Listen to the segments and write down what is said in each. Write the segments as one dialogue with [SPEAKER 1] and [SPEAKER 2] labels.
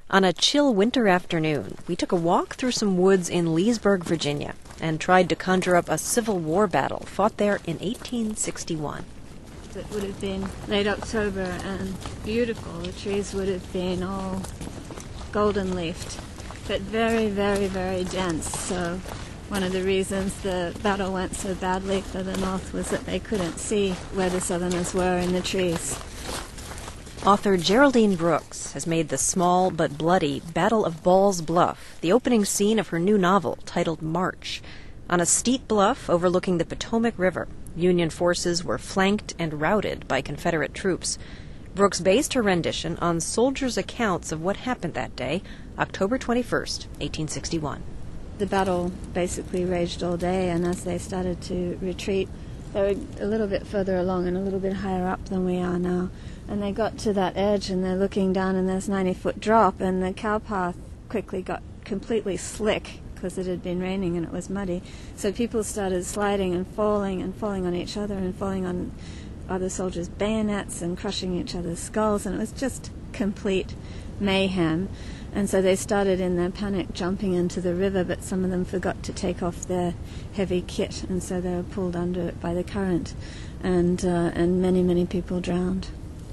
[SPEAKER 1] On a chill winter afternoon, we took a walk through some woods in Leesburg, Virginia, and tried to conjure up a Civil War battle fought there in 1861.
[SPEAKER 2] It would have been late October and beautiful. The trees would have been all golden leafed, but very, very, very dense. So one of the reasons the battle went so badly for the North was that they couldn't see where the Southerners were in the trees.
[SPEAKER 1] Author Geraldine Brooks has made the small but bloody Battle of Ball's Bluff the opening scene of her new novel titled March. On a steep bluff overlooking the Potomac River, Union forces were flanked and routed by Confederate troops. Brooks based her rendition on soldiers' accounts of what happened that day, October 21st, 1861.
[SPEAKER 2] The battle basically raged all day, and as they started to retreat, they were a little bit further along and a little bit higher up than we are now. And they got to that edge, and they're looking down, and there's a 90-foot drop, and the cowpath quickly got completely slick because it had been raining and it was muddy. So people started sliding and falling on each other and falling on other soldiers' bayonets and crushing each other's skulls, and it was just complete mayhem. And so they started in their panic jumping into the river, but some of them forgot to take off their heavy kit, and so they were pulled under it by the current, and many, many people drowned.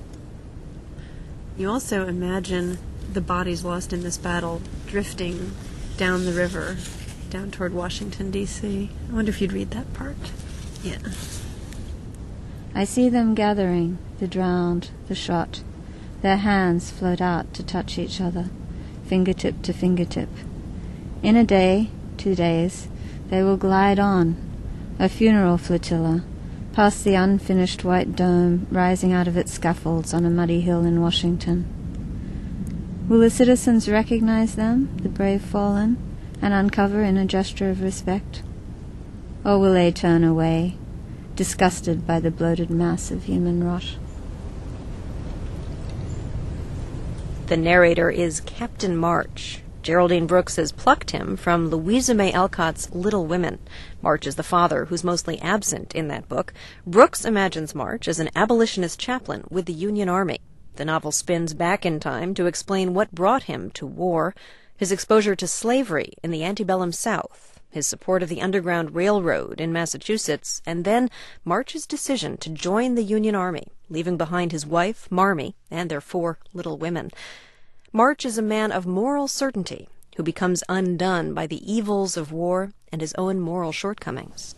[SPEAKER 3] You also imagine the bodies lost in this battle drifting down the river, down toward Washington, D.C. I wonder if you'd read that part. Yeah.
[SPEAKER 2] I see them gathering, the drowned, the shot. Their hands float out to touch each other, fingertip to fingertip. In a day, 2 days, they will glide on, a funeral flotilla, past the unfinished white dome rising out of its scaffolds on a muddy hill in Washington. Will the citizens recognize them, the brave fallen, and uncover in a gesture of respect? Or will they turn away, disgusted by the bloated mass of human rot?
[SPEAKER 1] The narrator is Captain March. Geraldine Brooks has plucked him from Louisa May Alcott's Little Women. March is the father, who's mostly absent in that book. Brooks imagines March as an abolitionist chaplain with the Union Army. The novel spins back in time to explain what brought him to war, his exposure to slavery in the antebellum South, his support of the Underground Railroad in Massachusetts, and then March's decision to join the Union Army, leaving behind his wife, Marmee, and their 4 little women. March is a man of moral certainty who becomes undone by the evils of war and his own moral shortcomings.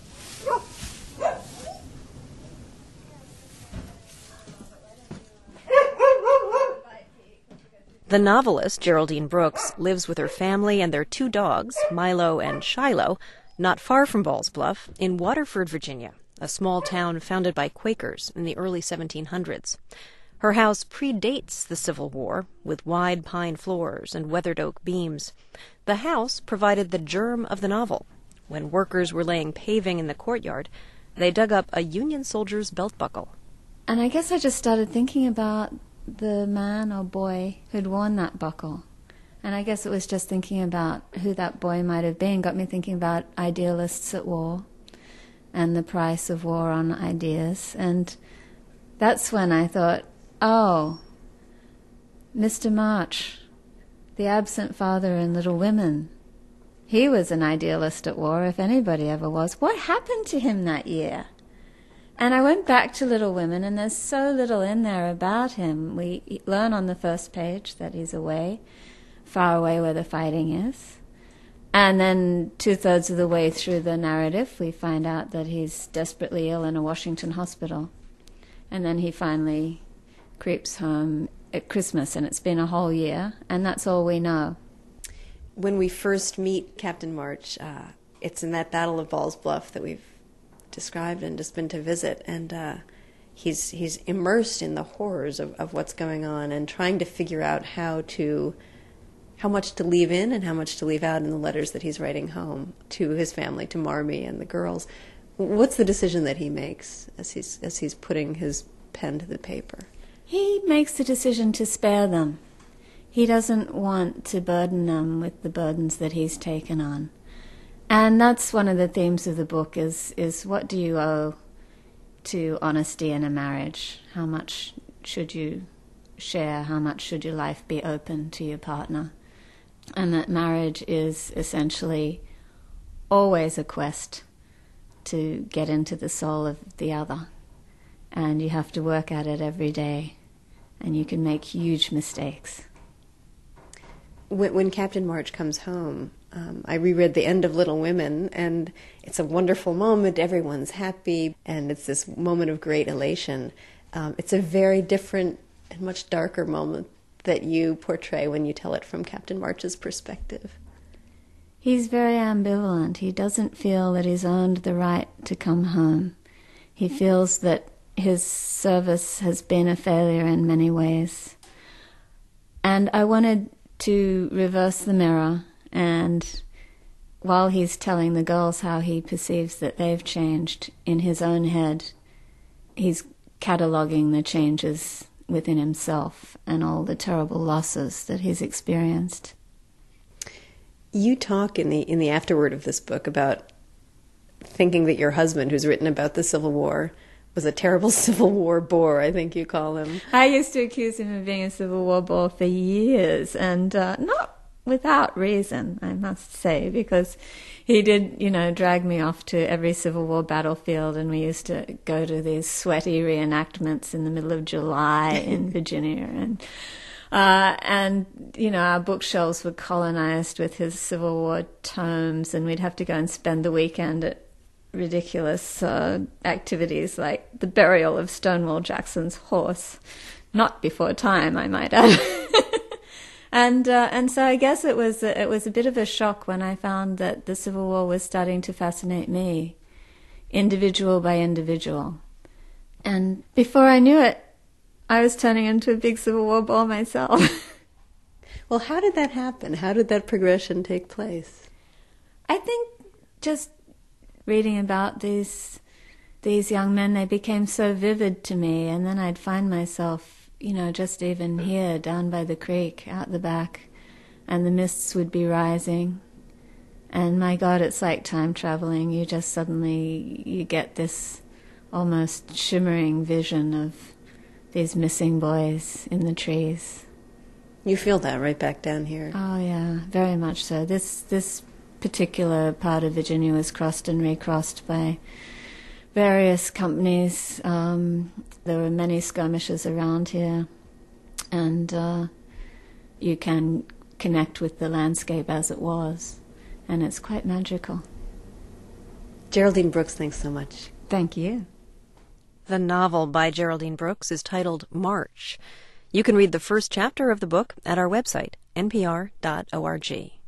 [SPEAKER 1] The novelist, Geraldine Brooks, lives with her family and their 2 dogs, Milo and Shiloh, not far from Ball's Bluff, in Waterford, Virginia, a small town founded by Quakers in the early 1700s. Her house predates the Civil War, with wide pine floors and weathered oak beams. The house provided the germ of the novel. When workers were laying paving in the courtyard, they dug up a Union soldier's belt buckle.
[SPEAKER 2] And I guess I just started thinking about the man or boy who'd worn that buckle. And I guess it was just thinking about who that boy might have been, got me thinking about idealists at war and the price of war on ideas. And that's when I thought, oh, Mr. March, the absent father in Little Women, he was an idealist at war, if anybody ever was. What happened to him that year? And I went back to Little Women, and there's so little in there about him. We learn on the first page that he's away, far away where the fighting is. And then 2/3 of the way through the narrative, we find out that he's desperately ill in a Washington hospital. And then he finally creeps home at Christmas, and it's been a whole year, and that's all we know.
[SPEAKER 3] When we first meet Captain March, it's in that Battle of Ball's Bluff that we've described and just been to visit, and he's immersed in the horrors of what's going on and trying to figure out how much to leave in and how much to leave out in the letters that he's writing home to his family, to Marmee and the girls. What's the decision that he makes as he's putting his pen to the paper?
[SPEAKER 2] He makes the decision to spare them. He doesn't want to burden them with the burdens that he's taken on. And that's one of the themes of the book is what do you owe to honesty in a marriage? How much should you share, how much should your life be open to your partner, and that marriage is essentially always a quest to get into the soul of the other, and you have to work at it every day, and you can make huge mistakes.
[SPEAKER 3] When Captain March comes home, I reread the end of Little Women, and it's a wonderful moment. Everyone's happy, and it's this moment of great elation. It's a very different and much darker moment that you portray when you tell it from Captain March's perspective.
[SPEAKER 2] He's very ambivalent. He doesn't feel that he's earned the right to come home. He feels that his service has been a failure in many ways. And I wanted to reverse the mirror, and while he's telling the girls how he perceives that they've changed in his own head, he's cataloguing the changes within himself and all the terrible losses that he's experienced.
[SPEAKER 3] You talk in the afterword of this book about thinking that your husband, who's written about the Civil War, was a terrible Civil War bore, I think you call him.
[SPEAKER 2] I used to accuse him of being a Civil War bore for years, and not without reason, I must say, because he did, drag me off to every Civil War battlefield, and we used to go to these sweaty reenactments in the middle of July in Virginia, and our bookshelves were colonized with his Civil War tomes, and we'd have to go and spend the weekend at ridiculous activities like the burial of Stonewall Jackson's horse, not before time, I might add. And so I guess it was a bit of a shock when I found that the Civil War was starting to fascinate me, individual by individual. And before I knew it, I was turning into a big Civil War bore myself.
[SPEAKER 3] Well, how did that happen? How did that progression take place?
[SPEAKER 2] I think just reading about these young men, they became so vivid to me, and then I'd find myself, just even here down by the creek out the back, and the mists would be rising, and my God, it's like time traveling. You just suddenly, you get this almost shimmering vision of these missing boys in the trees.
[SPEAKER 3] You feel that right back down here.
[SPEAKER 2] Oh yeah, very much so. This particular part of Virginia was crossed and recrossed by various companies. There were many skirmishes around here, and you can connect with the landscape as it was, and it's quite magical.
[SPEAKER 3] Geraldine Brooks, thanks so much.
[SPEAKER 2] Thank you.
[SPEAKER 1] The novel by Geraldine Brooks is titled March. You can read the first chapter of the book at our website, npr.org.